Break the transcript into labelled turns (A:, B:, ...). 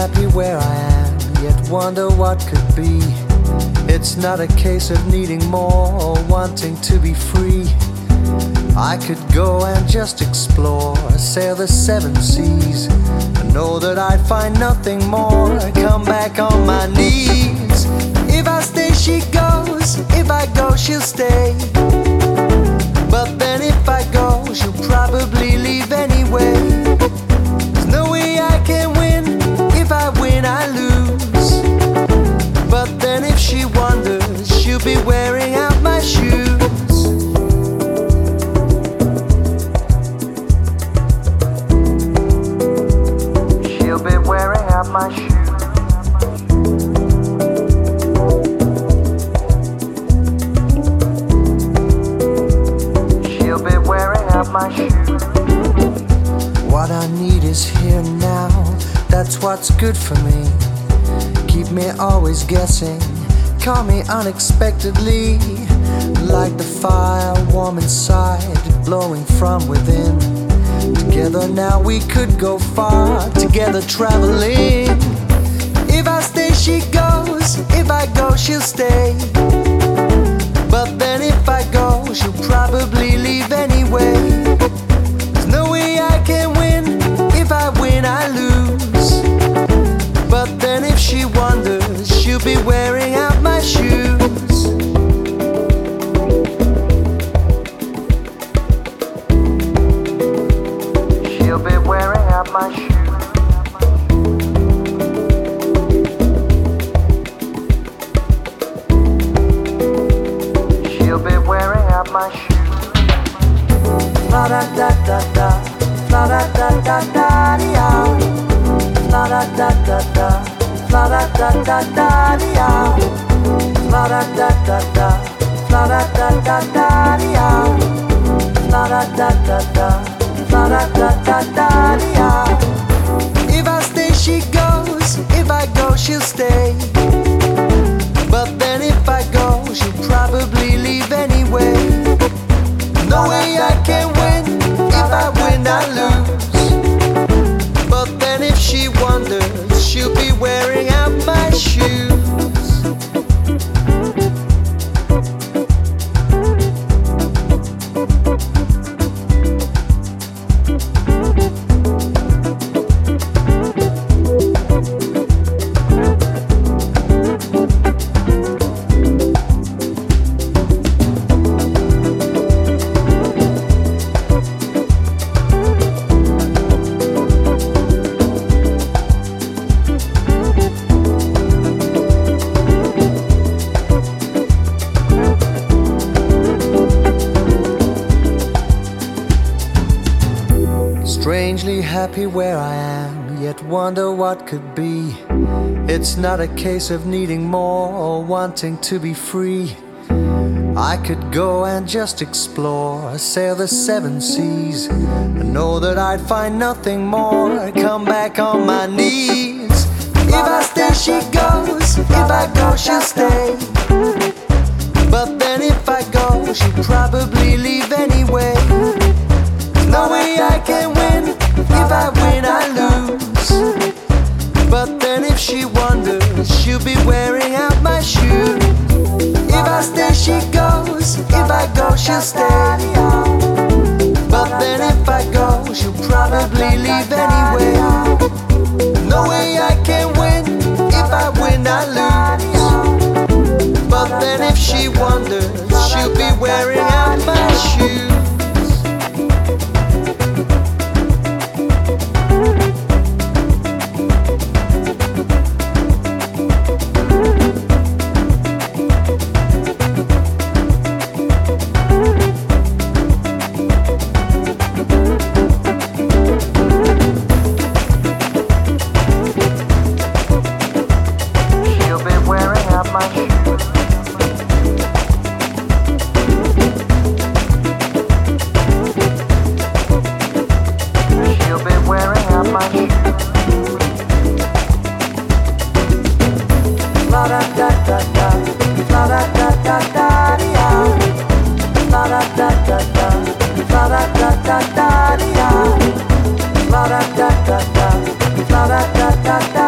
A: happy where I am, yet wonder what could be. It's not a case of needing more or wanting to be free. I could go and just explore, sail the seven seas, and know that I'd find nothing more. Come back on my knees. If I stay, she goes. If I go, she'll stay. But then if I go, she'll probably leave anyway. There's no way I can win. If I win, I lose. But then if she wonders, she'll be wearing out my shoes. She'll be wearing out my shoes. My shoes. What I need is here now. That's what's good for me. Keep me always guessing. Call me unexpectedly. Like the fire warm inside, blowing from within. Together now we could go far. Together traveling. If I stay, she goes. If I go, she'll stay. But then if I go, she'll probably leave anyway. There's no way I can win. If I win, I lose. But then if she wonders, she'll be wearing out my shoes. She'll be wearing out my shoes. My shoes. La da da da da, la da da da da dia. La da da da da, la da da da da dia. La da da da da, la da da da da dia. La da da da da, la da da da da dia. If I stay, she goes. If I go, she'll stay. But then if I go, she'll probably leave anyway. No way I can win. If I win, I lose. But then if she wonders, she'll be wearing out my shoes. Strangely happy where I am, yet wonder what could be. It's not a case of needing more or wanting to be free. I could go and just explore, sail the seven seas, and know that I'd find nothing more. Come back on my knees. If I stay, she goes. If I go, she'll stay. But then if I go, she'll probably leave anyway. No way I can win. If I win, I lose. But then if she wonders, she'll be wearing out my shoes. If I stay, she goes. If I go, she'll stay. But then if I go, she'll probably leave anyway. No way I can win. If I win, I lose. But then if she wonders, she'll be wearing out my shoes.
B: da da da da da da da da da